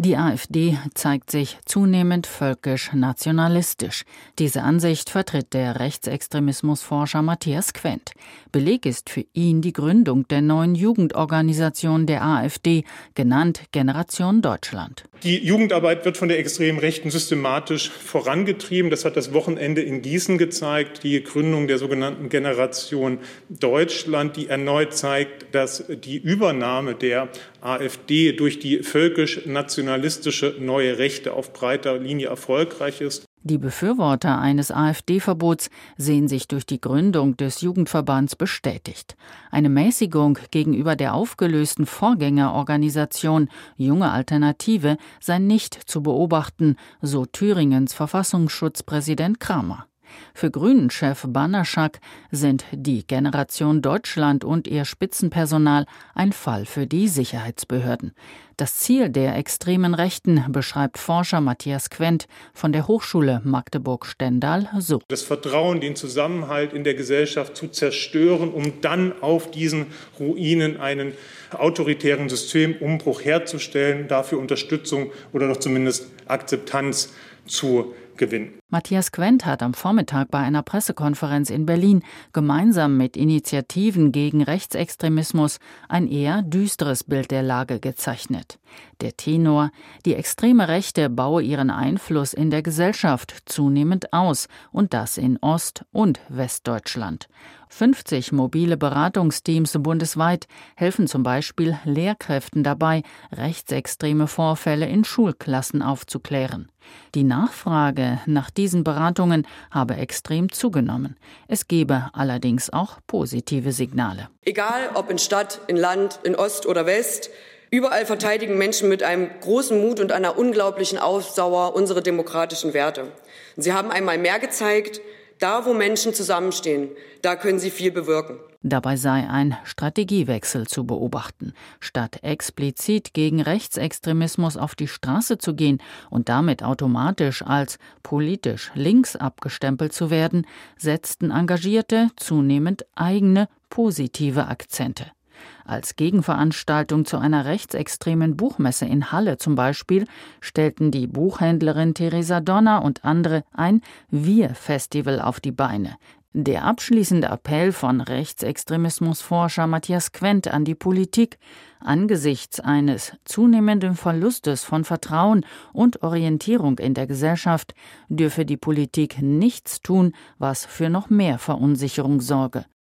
Die AfD zeigt sich zunehmend völkisch-nationalistisch. Diese Ansicht vertritt der Rechtsextremismusforscher Matthias Quent. Beleg ist für ihn die Gründung der neuen Jugendorganisation der AfD, genannt Generation Deutschland. Die Jugendarbeit wird von der extremen Rechten systematisch vorangetrieben. Das hat das Wochenende in Gießen gezeigt, die Gründung der sogenannten Generation Deutschland, die erneut zeigt, dass die Übernahme der AfD durch die völkisch-nationalistische neue Rechte auf breiter Linie erfolgreich ist. Die Befürworter eines AfD-Verbots sehen sich durch die Gründung des Jugendverbands bestätigt. Eine Mäßigung gegenüber der aufgelösten Vorgängerorganisation Junge Alternative sei nicht zu beobachten, so Thüringens Verfassungsschutzpräsident Kramer. Für Grünen-Chef Banaschak sind die Generation Deutschland und ihr Spitzenpersonal ein Fall für die Sicherheitsbehörden. Das Ziel der extremen Rechten beschreibt Forscher Matthias Quent von der Hochschule Magdeburg-Stendal so. Das Vertrauen, den Zusammenhalt in der Gesellschaft zu zerstören, um dann auf diesen Ruinen einen autoritären Systemumbruch herzustellen, dafür Unterstützung oder doch zumindest Akzeptanz zu gewinnen. Matthias Quent hat am Vormittag bei einer Pressekonferenz in Berlin gemeinsam mit Initiativen gegen Rechtsextremismus ein eher düsteres Bild der Lage gezeichnet. Der Tenor: Die extreme Rechte baue ihren Einfluss in der Gesellschaft zunehmend aus, und das in Ost- und Westdeutschland. 50 mobile Beratungsteams bundesweit helfen zum Beispiel Lehrkräften dabei, rechtsextreme Vorfälle in Schulklassen aufzuklären. Die Nachfrage nach diesen Beratungen habe extrem zugenommen. Es gebe allerdings auch positive Signale. Egal ob in Stadt, in Land, in Ost oder West, überall verteidigen Menschen mit einem großen Mut und einer unglaublichen Ausdauer unsere demokratischen Werte. Und sie haben einmal mehr gezeigt, da wo Menschen zusammenstehen, da können sie viel bewirken. Dabei sei ein Strategiewechsel zu beobachten. Statt explizit gegen Rechtsextremismus auf die Straße zu gehen und damit automatisch als politisch links abgestempelt zu werden, setzten Engagierte zunehmend eigene positive Akzente. Als Gegenveranstaltung zu einer rechtsextremen Buchmesse in Halle zum Beispiel stellten die Buchhändlerin Theresa Donner und andere ein Wir-Festival auf die Beine. Der abschließende Appell von Rechtsextremismusforscher Matthias Quent an die Politik: Angesichts eines zunehmenden Verlustes von Vertrauen und Orientierung in der Gesellschaft dürfe die Politik nichts tun, was für noch mehr Verunsicherung sorge.